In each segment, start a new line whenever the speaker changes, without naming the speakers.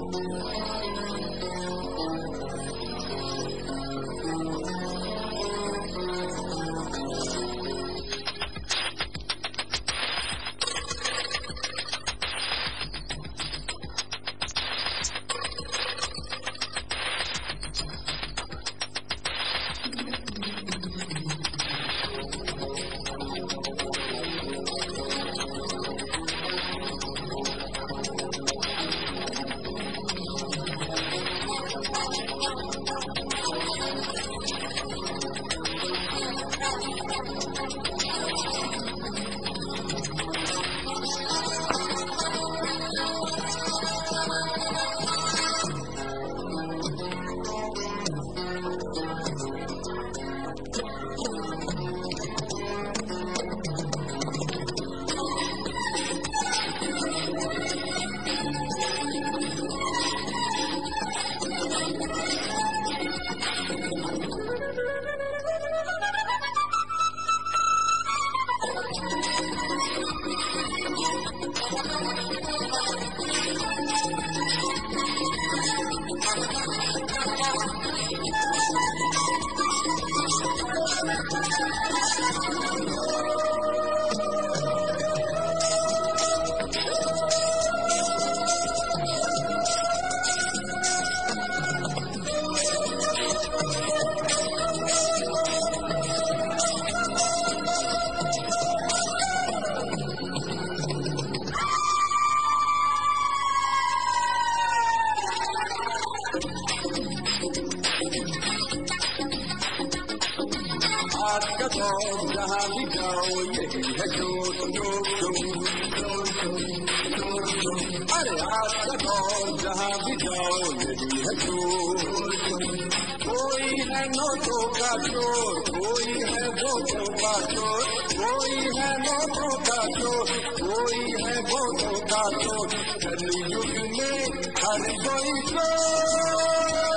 आज का दौर जहाँ भी जाओ यही है जोश जोश जोश जोश। अरे आज का दौर जहाँ भी जाओ यही है जोश। कोई है नोटों का चोर, कोई है वोटों का चोर, कोई है नोटों का चोर, कोई है वोटों का चोर। कलयुग में हर कोई चोर।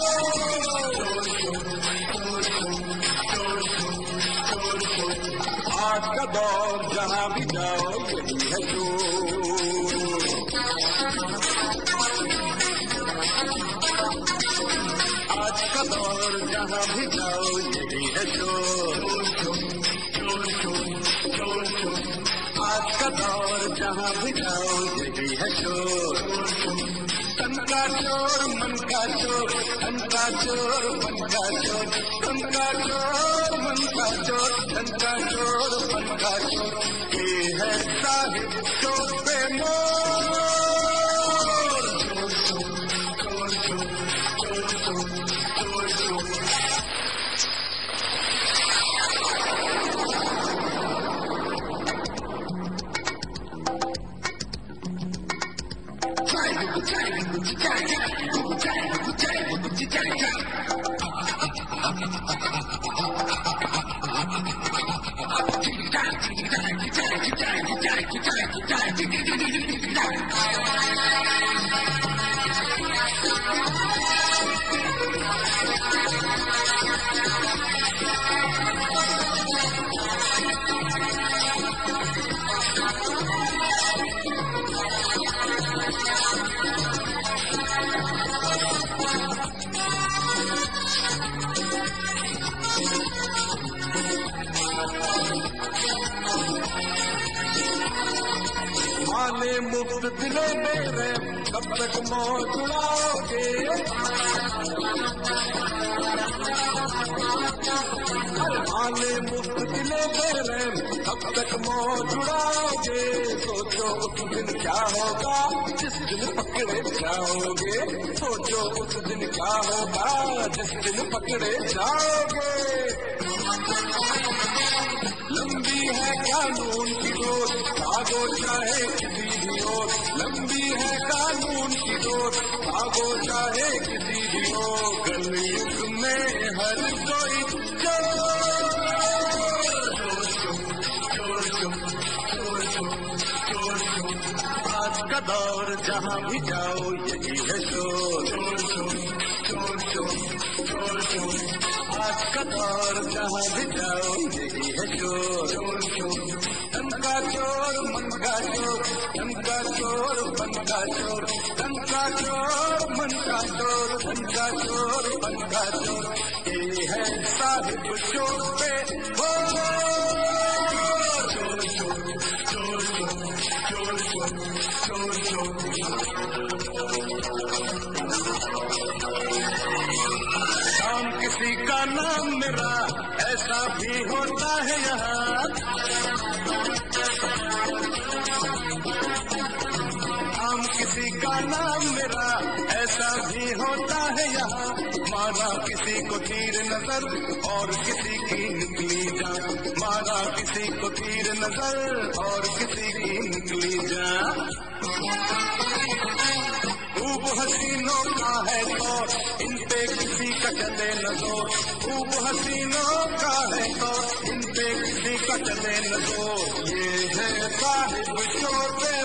आज का दौर जहाँ भी जाओ यही है चोर। आज का दौर जहाँ भी जाओ यही है चोर। आज का दौर जहाँ भी जाओ यही है चोर। तन का चोर मन का चोर, धन का चोर मन का चोर, तन का चोर मन का चोर, धन का चोर मन का चोर। ये है साहिब चोर पे मोर। आने मुफ्त दिले मेरे कब तक मौज उड़ाओगे। आने मुफ्त दिले मेरे कब तक मौज उड़ाओगे। सोचो उस दिन क्या होगा जिस दिन पकड़े जाओगे। सोचो उस दिन क्या होगा जिस दिन पकड़े जाओगे। लंबी है कानून की डोर, भागो चाहे किसी भी ओर। लंबी है कानून की डोर, भागो चाहे किसी भी ओर। कलयुग में हर कोई चोर। आज का दौर जहाँ भी जाओ यही है शोर। आज का दौर जहाँ भी जाओ यही है शोर। धन का चोर मन का चोर, धन का चोर मन का चोर, धन का चोर मन चोर धन का चोर पन का चोर, ये है साहिब चोर पे चोर चोर चोर चोर चोर चोर शाम किसी का नाम मेरा, ऐसा भी होता है यहाँ। शाम किसी का नाम मेरा, ऐसा भी होता है यहाँ। मारा किसी को तीर नजर और किसी की निकली जान, मारा किसी को तीर नजर और किसी की निकली जान। खूब हसीनों का है तो इन पे किसी का चले न जोर, खूब हसीनों का है तो इन पे किसी का चले न जोर, ये है साहिब चोर पे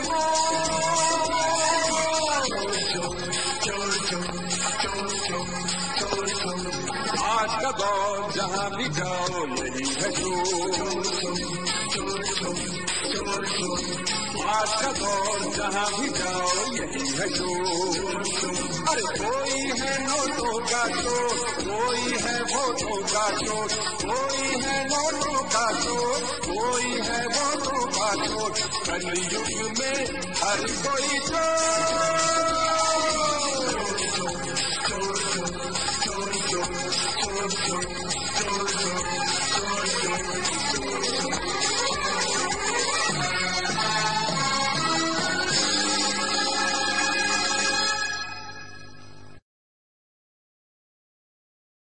चोर चोर चोर चोर चोर चोर। आज का दौर जहाँ भी जाओ यही है चोर चोर चोर चोर चोर। आज का दौर जहाँ भी जाओ यही है चोर। अरे कोई है नोटों का चोर, कोई है वोटों का चोर, कोई है नोटों का चोर, कोई है वोटों का चोर। कलयुग में हर कोई चोर।